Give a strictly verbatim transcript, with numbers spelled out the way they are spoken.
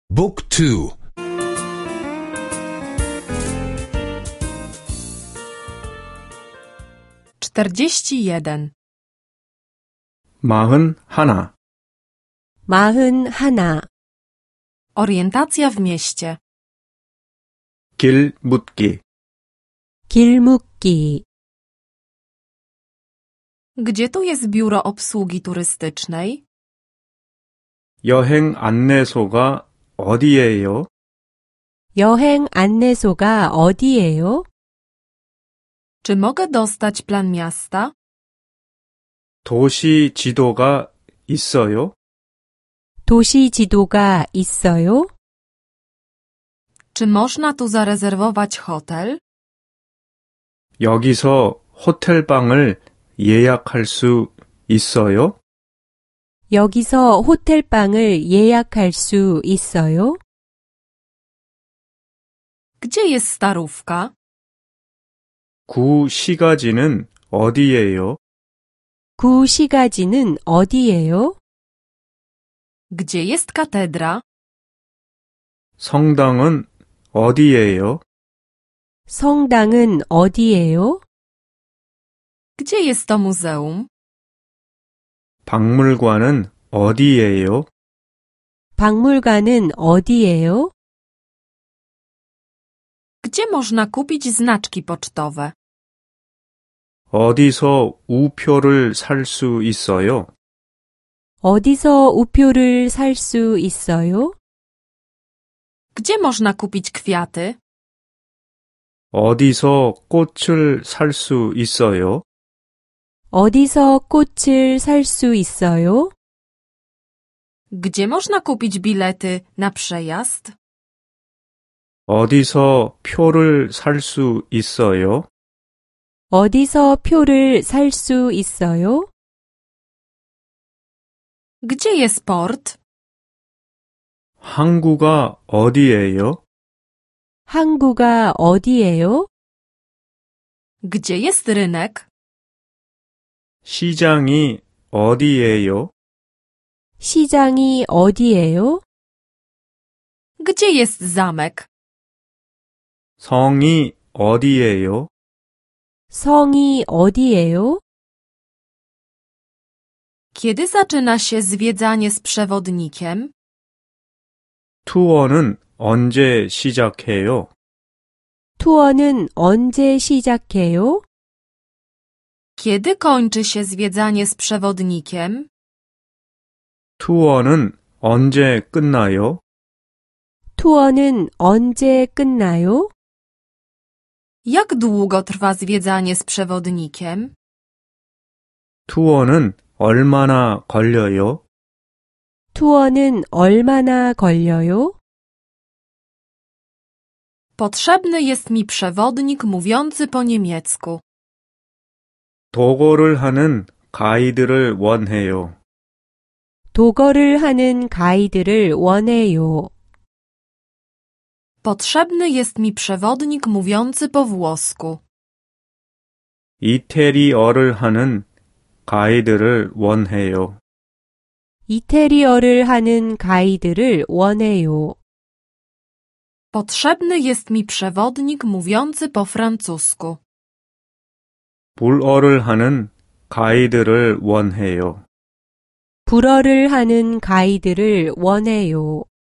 Book two. czterdzieści jeden. 마흔 하나. 마흔 하나. Orientacja w mieście. 길 묻기. 길 묻기. Gdzie tu jest biuro obsługi turystycznej? 여행 안내소가 어디예요? 여행 안내소가 어디예요? Czy mogę dostać plan miasta? 도시 지도가 있어요? 도시 지도가 있어요? Czy można tu zarezerwować hotel? 여기서 호텔방을 예약할 수 있어요? 여기서 호텔방을 예약할 수 있어요? Gdzie jest Starówka? 구시가지는 어디예요? 구시가지는 어디예요? Gdzie jest katedra? 성당은 어디예요? 성당은 어디예요? Gdzie jest to muzeum? 박물관은 어디예요? 박물관은 어디예요? Gdzie można kupić znaczki pocztowe? 어디서 우표를 살 수 있어요? 어디서 우표를 살 수 있어요? Gdzie można kupić kwiaty? 어디서 꽃을 살 수 있어요? 어디서 꽃을 살 수 있어요? Gdzie można kupić bilety na przejazd? 어디서 표를 살 수 있어요? 어디서 표를 살 수 있어요? Gdzie jest port? 항구가 어디예요? 항구가 어디예요? Gdzie jest rynek? 시장이 어디예요? 시장이 어디예요? Gdzie jest zamek? 성이 어디예요? 성이 어디예요? Kiedy zaczyna się zwiedzanie z przewodnikiem? 투어는 언제 시작해요? 투어는 언제 시작해요? Kiedy kończy się zwiedzanie z przewodnikiem? 투어는 언제 끝나요? 투어는 언제 끝나요? Jak długo trwa zwiedzanie z przewodnikiem? 투어는 얼마나 걸려요? 투어는 얼마나 걸려요? Potrzebny jest mi przewodnik mówiący po niemiecku. 도거를 하는 가이드를 원해요. 도거를 하는 가이드를 원해요. Potrzebny jest mi przewodnik mówiący po włosku. 이태리어를 하는 가이드를 원해요. 이태리어를 하는 가이드를 원해요. Potrzebny jest mi przewodnik mówiący po francusku. 불어를 하는 가이드를 원해요. 불어를 하는 가이드를 원해요.